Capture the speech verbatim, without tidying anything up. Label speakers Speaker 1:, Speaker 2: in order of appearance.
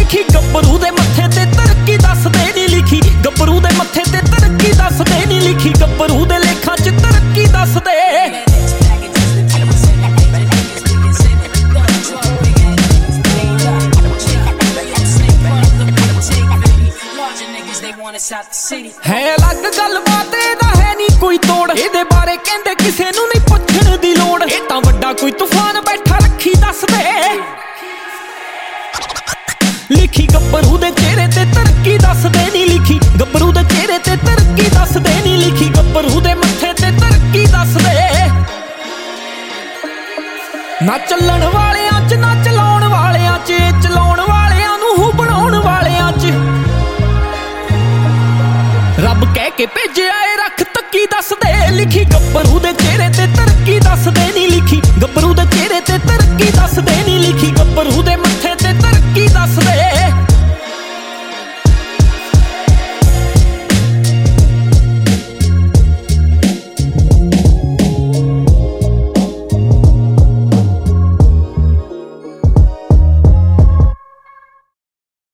Speaker 1: लिखी गब्बरू दे मत्थे ते तरक्की दसदे नी लिखी गब्बरू दे मत्थे ते तरक्की दसदे नी लिखी गब्बरू दे लेखां च तरक्की दसदे है अलग गलबात एदा है नी कोई तोड़ एदे बारे कहंदे किसे नूं नहीं पुछण दी लोड़ ए तां वड्डा कोई तूफान बैठा रखी दसदे लिखी गब्बरू दे चेहरे ते तरक्की दसदे नी लिखी गब्बरू दे चेहरे ते तरक्की दसदे नी लिखी गब्बरू दे मत्थे ते तरक्की दसदे ना चलण वालियां च ना चलाउण वालियां च चलाउण वालियां नूं हूं बनाउण वालियां च रब कह के भेजिया ए रख तक्की दसदे लिखी गब्बरू